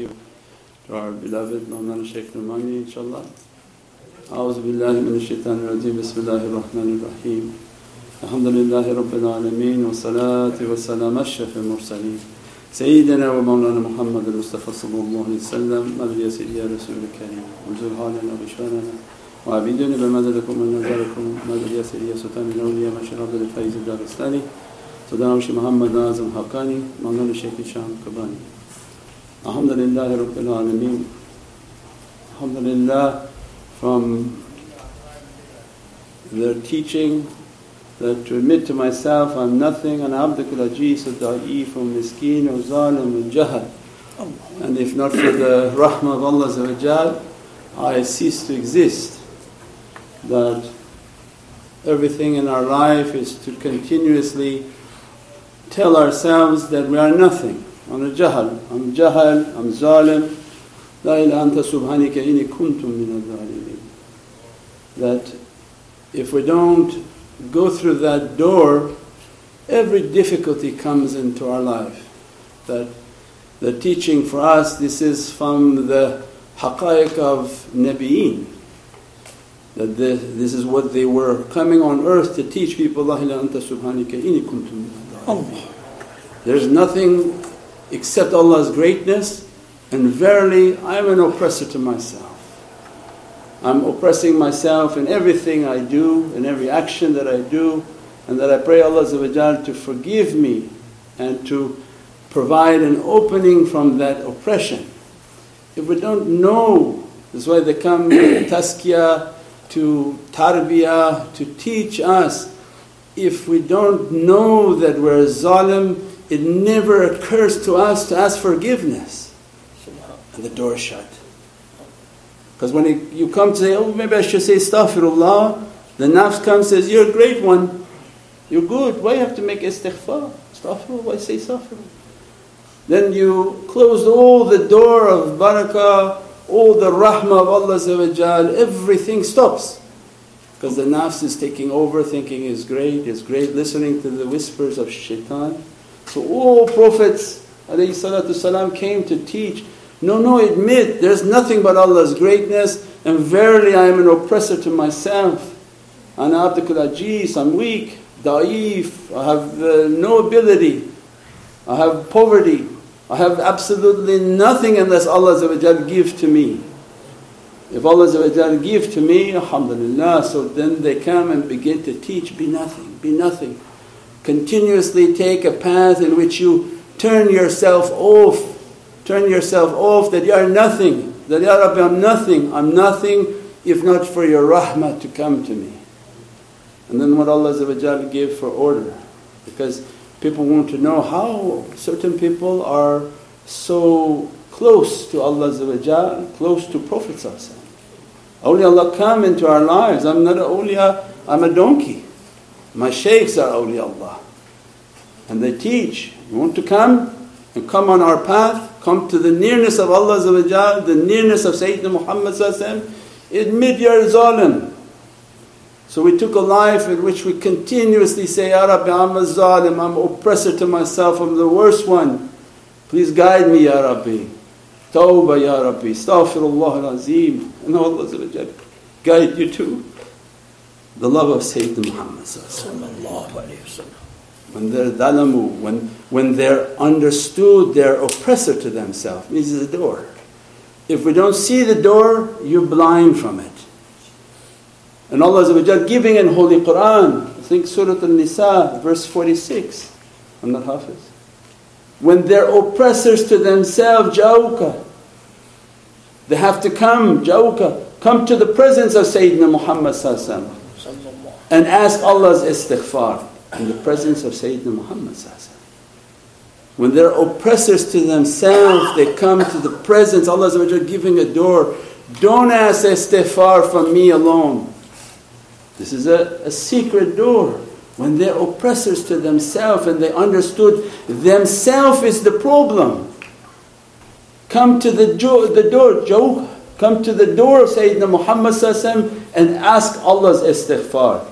give to our beloved Mawlana Shaykh Numani, inshaAllah. A'udhu billahi minash shaitanir rajeem, bismillahir rahmanir rahim. Alhamdulillahi rabbil alameen, wa salatu wa salam ashrafil mursaleen. Sayyidina wa Mawlana Muhammad al-Mustafa sallallahu alayhi wa sallam, madad ya Sayyidi ya Rasul al-Kareem, unzul halana wa bishwarana, wa abiduni bimadadakum wa nazarakum, madad ya Sayyidi ya Sultan al-Awliya, Mashar Abdul Faiz al-Daristani, Sultan Muhammad Nazim Haqqani, Mawlana Shaykh Hisham Kabani. Alhamdulillahi rabbil alameen. Alhamdulillah, from their teaching that to admit to myself I'm nothing, and abdukul ajeez wa da'if wa miskeen wa zalim wa jahal, and if not for the rahmah of Allah I cease to exist. That everything in our life is to continuously tell ourselves that we are nothing. I'm jahal, I'm zalim, la ilaha anta subhanaka inni kuntum min al-zalimin. That if we don't go through that door, every difficulty comes into our life. That the teaching for us, this is from the haqa'iq of Nabiyin. That this is what they were coming on earth to teach people, la ilaha anta subhanaka inni kuntum min al-zalimin. There's nothing except Allah's greatness, and verily I am an oppressor to myself. I'm oppressing myself in everything I do, in every action that I do, and that I pray Allah to forgive me and to provide an opening from that oppression. If we don't know, that's why they come to tazkiyah, to tarbiyah, to teach us. If we don't know that we're zalim, it never occurs to us to ask forgiveness, and the door is shut. Because when you come to say, oh maybe I should say astaghfirullah, the nafs comes and says, you're a great one, you're good, why you have to make istighfar? Astaghfirullah, why say astaghfirullah? Then you closed all the door of barakah, all the rahmah of Allah, everything stops. Because the nafs is taking over, thinking is great, listening to the whispers of shaitan. So all Prophets ﷺ came to teach, no, admit there's nothing but Allah's greatness, and verily I am an oppressor to myself. Ana abdukul ajeez, I'm weak, da'if, I have no ability, I have poverty, I have absolutely nothing unless Allah give to me. If Allah give to me, alhamdulillah, so then they come and begin to teach, be nothing. Continuously take a path in which you turn yourself off that you are nothing, that Ya Rabbi I'm nothing if not for your rahmah to come to me. And then what Allah gave for order, because people want to know how certain people are so close to Allah, close to Prophet. Awliyaullah come into our lives. I'm not an awliya, I'm a donkey. My shaykhs are awliyaullah, and they teach. You want to come and come on our path, come to the nearness of Allah, the nearness of Sayyidina Muhammad, admit you're zalim. So we took a life in which we continuously say, Ya Rabbi I'm a zalim, I'm an oppressor to myself, I'm the worst one. Please guide me Ya Rabbi. Tawbah Ya Rabbi, astaghfirullah al-azim. And Allah guide you to the love of Sayyidina Muhammad sallallahu alayhi wa sallam. When they're dhalamu, when they're understood they're oppressor to themselves, means the door. If we don't see the door, you're blind from it. And Allah giving in Holy Qur'an, I think Surah An-Nisa, verse 46, I'm not Hafiz. When they're oppressors to themselves, jawka, they have to come to the presence of Sayyidina Muhammad sallallahu alayhi wa sallam and ask Allah's istighfar in the presence of Sayyidina Muhammad. When they're oppressors to themselves, they come to the presence, Allah giving a door. Don't ask istighfar from me alone. This is a secret door. When they're oppressors to themselves and they understood themselves is the problem, come to the door, come to the door of Sayyidina Muhammad and ask Allah's istighfar.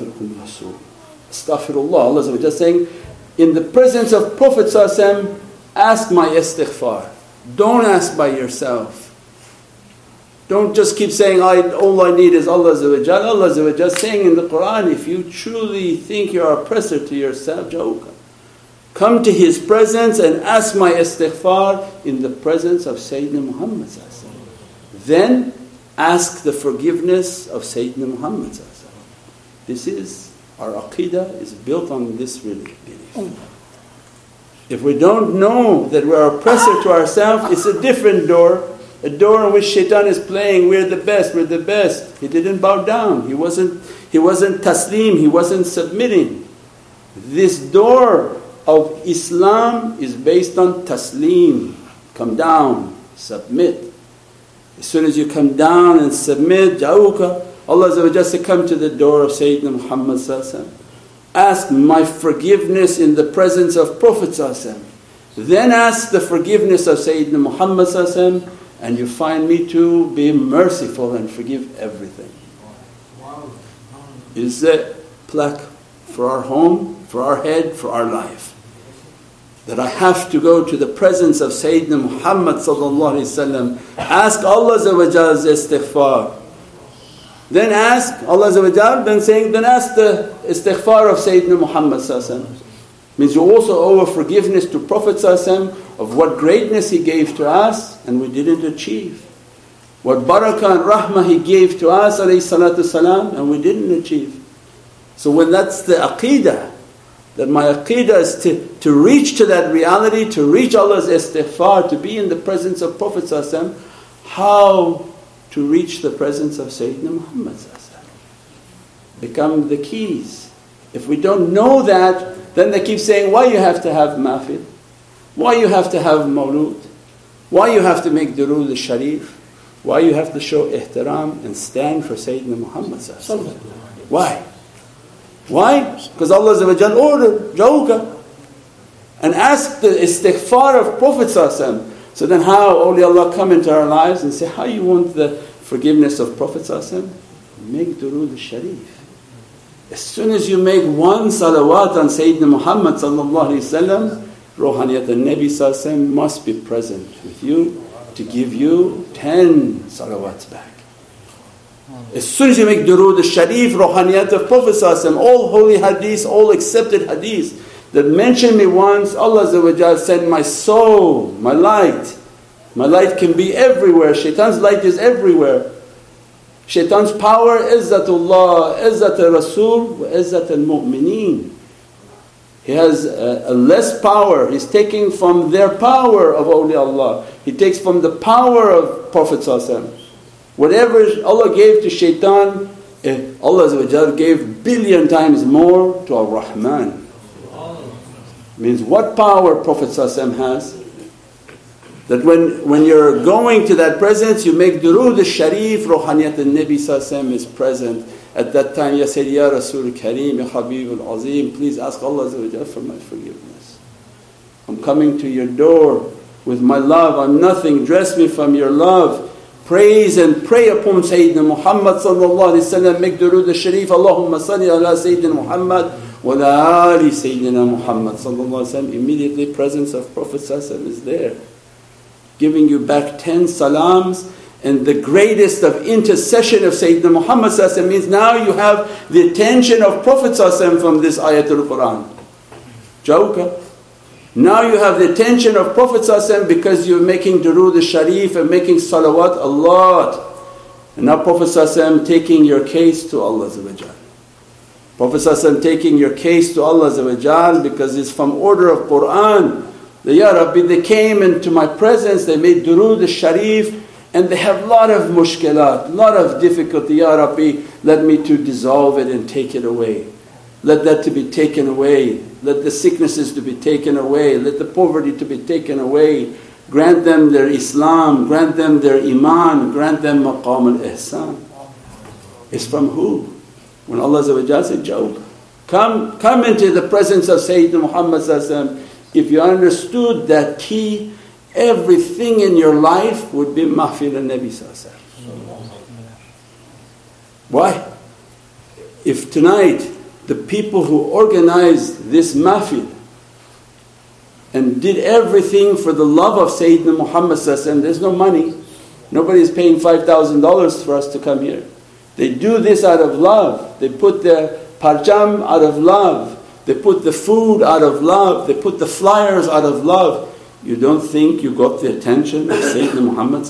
Astaghfirullah. Allah is just saying, in the presence of Prophet ask my istighfar. Don't ask by yourself. Don't just keep saying, all I need is Allah Azza wa Jal. Allah Azza wa Jal saying in the Qur'an, if you truly think you're oppressor to yourself, Jawka, come to His presence and ask my istighfar in the presence of Sayyidina Muhammad. Then ask the forgiveness of Sayyidina Muhammad. This is, our aqidah is built on this really belief. If we don't know that we're oppressor to ourselves, it's a different door. A door in which shaitan is playing, we're the best, we're the best. He didn't bow down, he wasn't taslim, he wasn't submitting. This door of Islam is based on taslim. Come down, submit. As soon as you come down and submit, ja'uka, Allah Azza wa Jalla said, come to the door of Sayyidina Muhammad Sallallahu Alaihi Wasallam. Ask my forgiveness in the presence of Prophet Sallallahu Alaihi Wasallam. Then ask the forgiveness of Sayyidina Muhammad Sallallahu Alaihi Wasallam, and you find me to be merciful and forgive everything. Is a plaque for our home, for our head, for our life. That I have to go to the presence of Sayyidina Muhammad Sallallahu Alaihi Wasallam, ask Allah Azza wa Jalla's istighfar. Then ask Allah Azza wa Jalla, then ask the istighfar of Sayyidina Muhammad Sallallahu Alaihi Wasallam. Means you also owe a forgiveness to Prophet ﷺ of what greatness he gave to us and we didn't achieve. What barakah and rahmah he gave to us ﷺ and we didn't achieve. So when that's the aqeedah, that my aqeedah is to reach to that reality, to reach Allah's istighfar, to be in the presence of Prophet ﷺ, how to reach the presence of Sayyidina Muhammad ﷺ. Become the keys. If we don't know that, then they keep saying, why you have to have mahfil? Why you have to have mawlud? Why you have to make durood al-sharif? Why you have to show ihtiram and stand for Sayyidina Muhammad sallallahu alaihi wasallam? Why? Why? Because Allah Azza wa Jal ordered, jawka, and ask the istighfar of Prophet sallallahu alaihi wasallam. So then how awliyaullah come into our lives and say, how you want the forgiveness of Prophet sallallahu alaihi wasallam? Make durood al-sharif. As soon as you make one salawat on Sayyidina Muhammad sallallahu alaihi wasallam, Ruhaniyat al-Nabi sallallahu alaihi wasallam must be present with you to give you 10 salawats back. As soon as you make durood al-sharif, Ruhaniyat of Prophet sallallahu alaihi wasallam, all holy hadiths, all accepted hadiths that mention me once, Allah Azza wa Jalla said, my soul, my light can be everywhere. Shaitan's light is everywhere. Shaitan's power, izzatullah, izzat al-Rasul, wa izzat al-mu'mineen. He has a less power, he's taking from their power of awliyaullah. He takes from the power of Prophet ﷺ. Whatever Allah gave to shaitan, Allah Azza wa Jalla gave billion times more to Ar-Rahman. Means what power Prophet ﷺ has? That when you're going to that presence, you make durood al-sharif, Ruhaniyat al-Nabi ﷺ is present. At that time, Ya Sayyidi, Ya Rasul Kareem, Ya Habib al-Azim, please ask Allah Azza wa Jalla for my forgiveness. I'm coming to your door with my love, I'm nothing, dress me from your love. Praise and pray upon Sayyidina Muhammad sallallahu alayhi wa sallam, make durood al-sharif, Allahumma salli ala Sayyidina Muhammad wa ala ali Sayyidina Muhammad sallallahu alayhi wa sallam. Immediately presence of Prophet sallallahu alayhi wa sallam is there, giving you back 10 salams. And the greatest of intercession of Sayyidina Muhammad means now you have the attention of Prophet from this ayatul Qur'an. Jawka. Now you have the attention of Prophet because you're making durood al-sharif and making salawat a lot. And now Prophet taking your case to Allah Azza wa Jal. Prophet taking your case to Allah Azza wa Jal because it's from order of Qur'an. The Ya Rabbi, they came into my presence, they made durood al-sharif, and they have a lot of mushkilat, a lot of difficulty. Ya Rabbi, let me to dissolve it and take it away. Let that to be taken away. Let the sicknesses to be taken away. Let the poverty to be taken away. Grant them their Islam, grant them their Iman, grant them maqam al-ihsan. It's from who? When Allah Azza wa Jalla said, Job, come into the presence of Sayyidina Muhammad sallallahu alaihi wasallam. If you understood that key, everything in your life would be mahfil al-Nabi sallallahu alaihi wasallam. Why? If tonight the people who organize this mahfil and did everything for the love of Sayyidina Muhammad. There's no money. Nobody is paying $5,000 for us to come here. They do this out of love. They put their parcham out of love. They put the food out of love. They put the flyers out of love. You don't think you got the attention of Sayyidina Muhammad?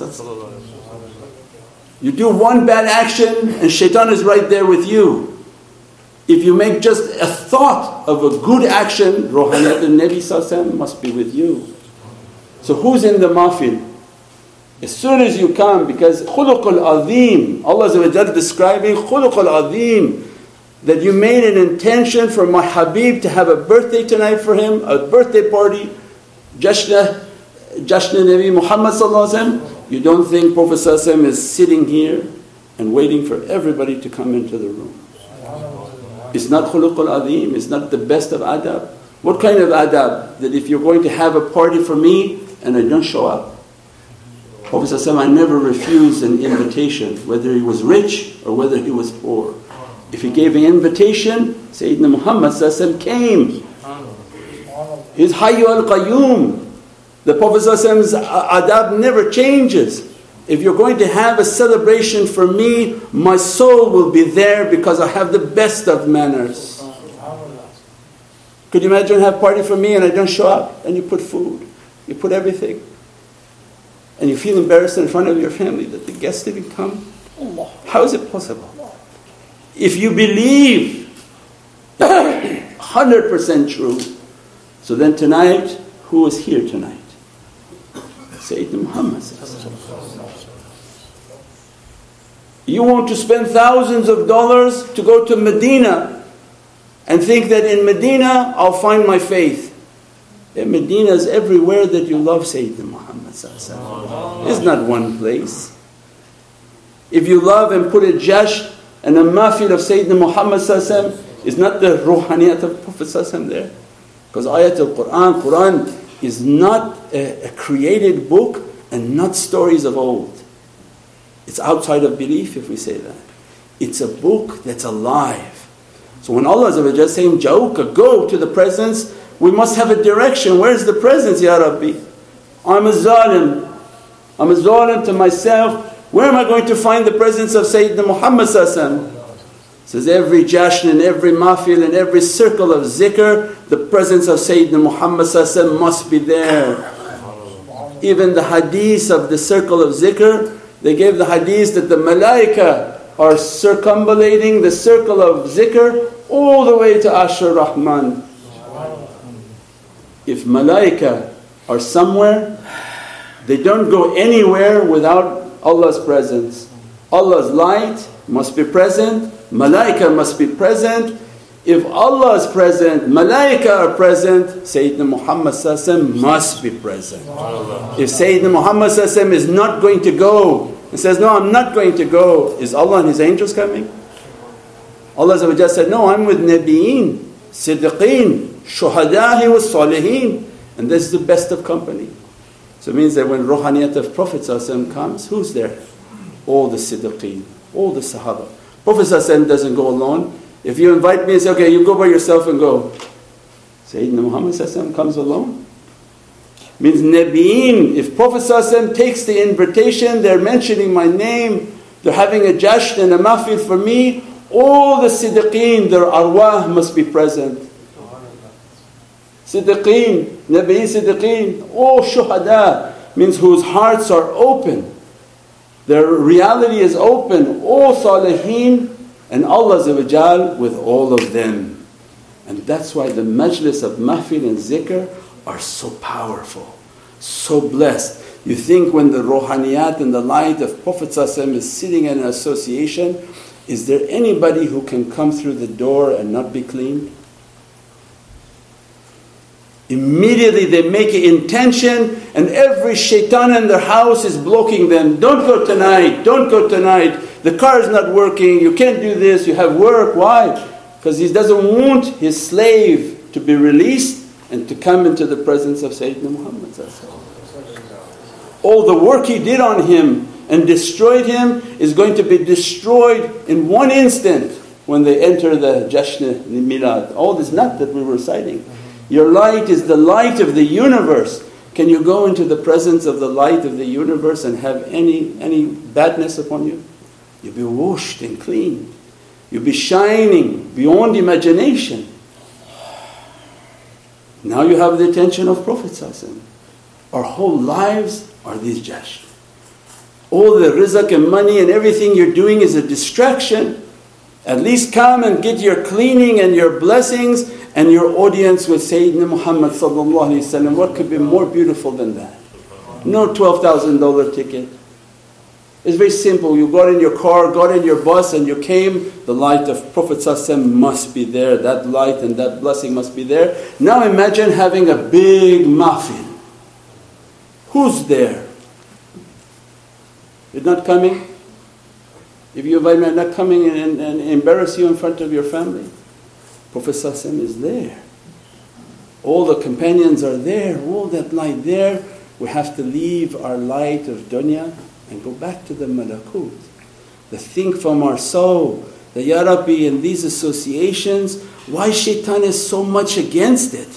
You do one bad action and shaitan is right there with you. If you make just a thought of a good action, Ruhaniyat al-Nabi must be with you. So who's in the mahfil? As soon as you come, because khuluqul azim, Allah is describing khuluqul azim, that you made an intention for my Habib to have a birthday tonight for him, a birthday party, Jashna Nabi Muhammad. You don't think Prophet is sitting here and waiting for everybody to come into the room. It's not khuluqul azim, it's not the best of adab. What kind of adab? That if you're going to have a party for me and I don't show up. Prophet I never refused an invitation, whether he was rich or whether he was poor. If he gave an invitation, Sayyidina Muhammad came. He's Hayyu al-Qayyum. The Prophet's adab never changes. If you're going to have a celebration for me, my soul will be there because I have the best of manners. Could you imagine have a party for me and I don't show up? And you put food, you put everything. And you feel embarrassed in front of your family that the guests didn't come? How is it possible? If you believe 100% true, so then tonight, who is here tonight? Sayyidina Muhammad. You want to spend thousands of dollars to go to Medina and think that in Medina I'll find my faith. In Medina is everywhere that you love Sayyidina Muhammad. It's not one place. If you love and put a jash and a mahfil of Sayyidina Muhammad, is not the ruhaniyat of Prophet there? Because ayat al-Quran is not a created book and not stories of old. It's outside of belief if we say that. It's a book that's alive. So when Allah is saying, Ja'uka, go to the presence, we must have a direction. Where's the presence, Ya Rabbi? I'm a zalim. I'm a zalim to myself. Where am I going to find the presence of Sayyidina Muhammad says every jashn and every mahfil and every circle of zikr, the presence of Sayyidina Muhammad must be there. Even the hadith of the circle of zikr, they gave the hadith that the malaika are circumambulating the circle of zikr all the way to Ashur Rahman. If malaika are somewhere, they don't go anywhere without Allah's presence. Allah's light must be present, malaika must be present. If Allah is present, malaika are present, Sayyidina Muhammad must be present. If Sayyidina Muhammad is not going to go and says, no, I'm not going to go, is Allah and His angels coming? Allah said, no, I'm with Nabiyeen, Siddiqeen, Shuhada'i was Salihin. And this is the best of company. So it means that when Ruhaniyat of Prophet comes, who's there? All the Siddiqeen, all the Sahaba. Prophet doesn't go alone. If you invite me and say, okay, you go by yourself and go. Sayyidina Muhammad comes alone. Means Nabiyeen, if Prophet takes the invitation, they're mentioning my name, they're having a jashn and a mahfil for me, all the Siddiqeen, their arwah must be present. Siddiqeen, Nabiyeen Siddiqeen, all shuhada, means whose hearts are open. Their reality is open, all salihin, and Allah with all of them. And that's why the majlis of mahfil and zikr are so powerful, so blessed. You think when the ruhaniyat and the light of Prophet is sitting in an association, is there anybody who can come through the door and not be cleaned? Immediately they make an intention and every shaitan in their house is blocking them. Don't go tonight, don't go tonight. The car is not working, you can't do this, you have work. Why? Because he doesn't want his slave to be released and to come into the presence of Sayyidina Muhammad. All the work he did on him and destroyed him is going to be destroyed in one instant when they enter the Jashn al-Milad. All this not that we were reciting. Your light is the light of the universe. Can you go into the presence of the light of the universe and have any badness upon you? You'll be washed and clean. You'll be shining beyond imagination. Now you have the attention of Prophet ﷺ. Our whole lives are these jasht. All the rizq and money and everything you're doing is a distraction. At least come and get your cleaning and your blessings and your audience with Sayyidina Muhammad sallallahu alaihi wasallam. What could be more beautiful than that? No $12,000 ticket. It's very simple. You got in your car, got in your bus and you came. The light of Prophet ﷺ must be there. That light and that blessing must be there. Now imagine having a big mahfil. Who's there? You're not coming? If you invite me, I'm not coming and embarrass you in front of your family. Prophet ﷺ is there. All the companions are there, all that light there. We have to leave our light of dunya and go back to the malakut. The think from our soul, the Ya Rabbi, in these associations, why shaitan is so much against it?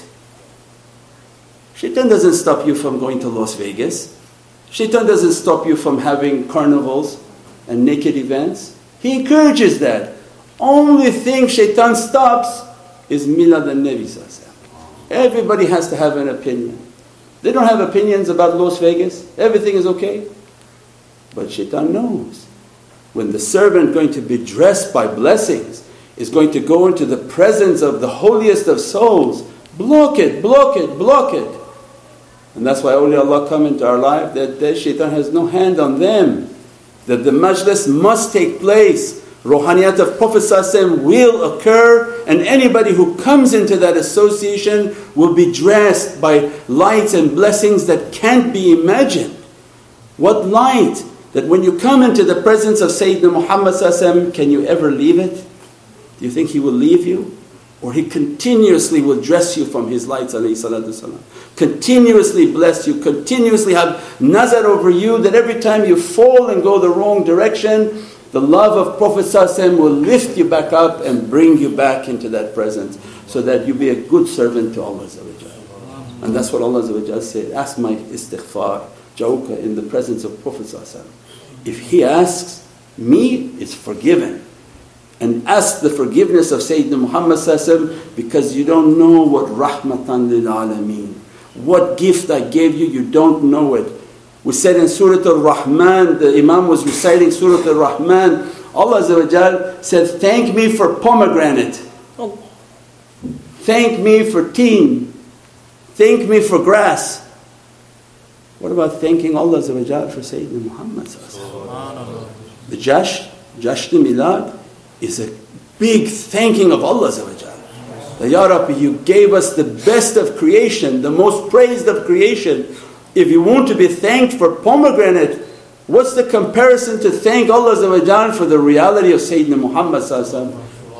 Shaitan doesn't stop you from going to Las Vegas. Shaitan doesn't stop you from having carnivals and naked events. He encourages that. Only thing shaitan stops is Milad al-Nabi sallallahu alaihi wasallam. Everybody has to have an opinion. They don't have opinions about Las Vegas. Everything is okay. But shaitan knows. When the servant going to be dressed by blessings is going to go into the presence of the holiest of souls, block it, block it, block it. And that's why awliyaullah come into our life, that shaitan has no hand on them. That the majlis must take place. Ruhaniyat of Prophet ﷺ will occur, and anybody who comes into that association will be dressed by lights and blessings that can't be imagined. What light! That when you come into the presence of Sayyidina Muhammad ﷺ, can you ever leave it? Do you think he will leave you? Or he continuously will dress you from his lights ﷺ. Continuously bless you, continuously have nazar over you, that every time you fall and go the wrong direction, the love of Prophet ﷺ will lift you back up and bring you back into that presence, so that you be a good servant to Allah. And that's what Allah said, ask my istighfar, jawka, in the presence of Prophet ﷺ. If he asks me, it's forgiven. And ask the forgiveness of Sayyidina Muhammad ﷺ, because you don't know what rahmatan lil alameen. What gift I gave you, you don't know it. We said in Surah Al-Rahman, the Imam was reciting Surah Al-Rahman, Allah said, thank me for pomegranate. Thank me for teen. Thank me for grass. What about thanking Allah for Sayyidina Muhammad ﷺ? The Jasht-e-Milad is a big thanking of Allah. That Ya Rabbi, you gave us the best of creation, the most praised of creation. If you want to be thanked for pomegranate, what's the comparison to thank Allah for the reality of Sayyidina Muhammad ﷺ?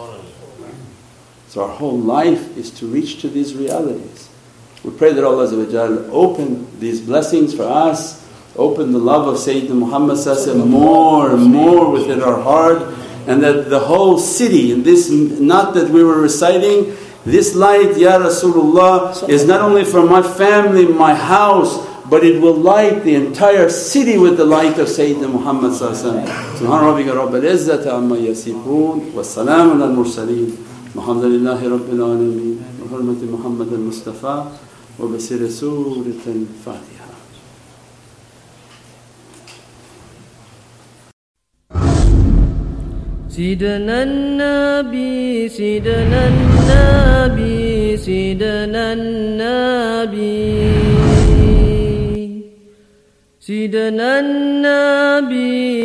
So our whole life is to reach to these realities. We pray that Allah open these blessings for us, open the love of Sayyidina Muhammad ﷺ more and more within our heart, and that the whole city, and this not that we were reciting, this light, Ya Rasulullah, is not only for my family, my house, but it will light the entire city with the light of Sayyidina Muhammad sallallahu alaihi wasallam. Subhana rabbika rabbil izzati amma yasifun, wa salamun al mursaleen, walhamdulillahi rabbil alameen, wa hurmati Muhammad al Mustafa, wa basir Surat al-Fatiha. سيدنا النبي سيدنا النبي سيدنا النبي سيدنا النبي